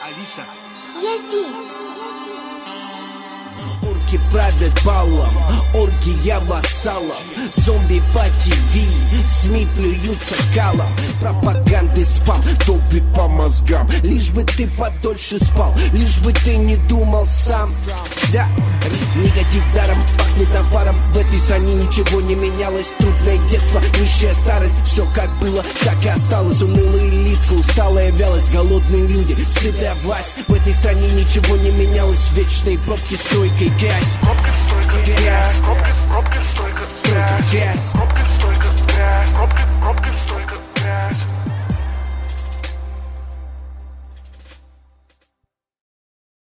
Алиса. Я здесь. Орки правят балом, оргия вассалов. Зомби по ТВ, СМИ плюются калом. Пропаганды спам долбит по мозгам. Лишь бы ты подольше спал, лишь бы ты не думал сам. Да, негатив даром пахнет наваром. В этой стране ничего не менялось. Трудное детство, нищая старость. Все как было, так и осталось. Унылые лица, усталая вялость. Голодные люди, сытая власть. В этой стране ничего не менялось. Вечные пробки, стройка и грязь. Пробка, стойка, грязь. Пробка, стойка, грязь. Грязь. Пробка, стойка, грязь. Пробка, стойка, грязь.